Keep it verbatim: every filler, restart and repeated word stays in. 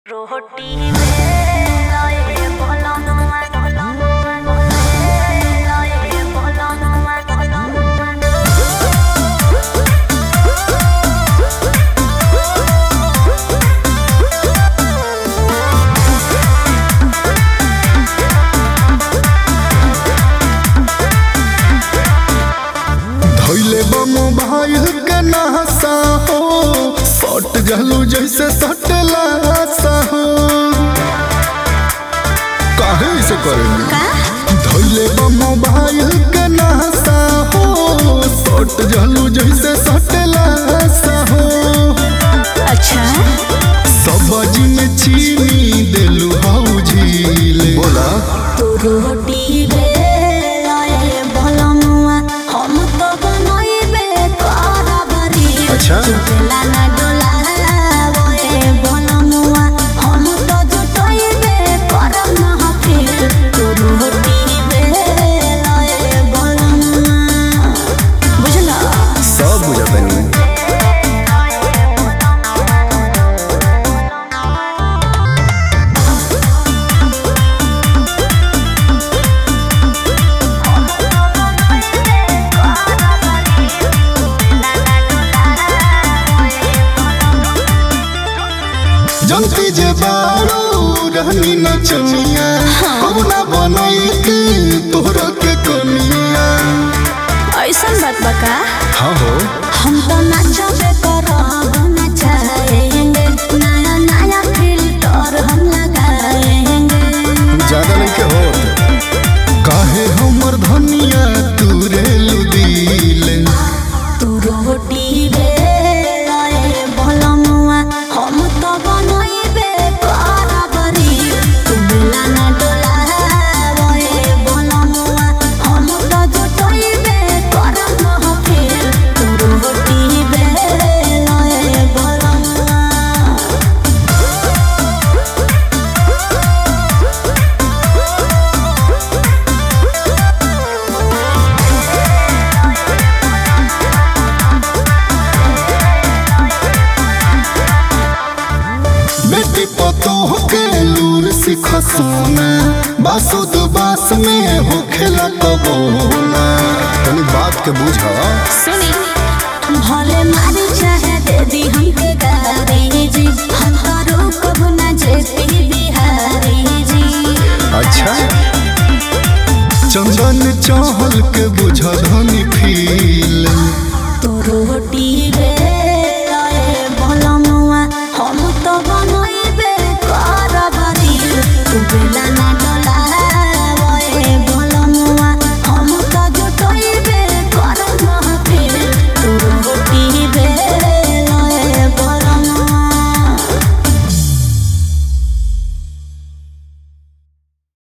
रोटी में लाए बोला नुआ बोला नुआ लाए बोला नुआ बोला नुआ धइले बा मोबाइल के नहसा हो सट जलू जैसे सटला सा हो काहे से करेली धइले बा मोबाइल के नहसा हो सट जलू जैसे सटला सा हो अच्छा सब्जी में चीनी देलू हाउ झीले बोला तो रोटी में लाए बोला नुआ हम तो बनइबे करबरी अच्छा डोला ना डोला ओए बोला नुआ हम तो जुटइबे करब ना फिर तो रोटी में लाए बोला नुआ बुझला सब बुझतनी जनती जे बाड़ू रहनी नचनिया कब ना बनैती तोहरा के कनिया ऐसन बात बका हाँ हो हम तो नाचबे करब नचाएंगे नया नया फिल्टर हम लगाएंगे ज्यादा नहीं के हो काहे हमर धनिया तू रेलू दिले तू रोटी बे लाए बोला मुआ हम तो बनइबे करबरी तू डोला ना डोला ओए बोला मुआ हम तो जुटइबे करब ना फिर तू रोटी बे लाए बोला मुआ बेटी पतोह के लूर सिख सोना बासुद बास में हो खेला कबोना तनी बात के बुझा सुनी भले मारी चाहे दे दी हमके गारी जी हम तो रोकब ना जेती बिहारी जी अच्छा चंदन चहल के बुझा धनी फील तो रोटी बे लाए बोला मुआ हम तो बनइबे करबरी तू बेला ना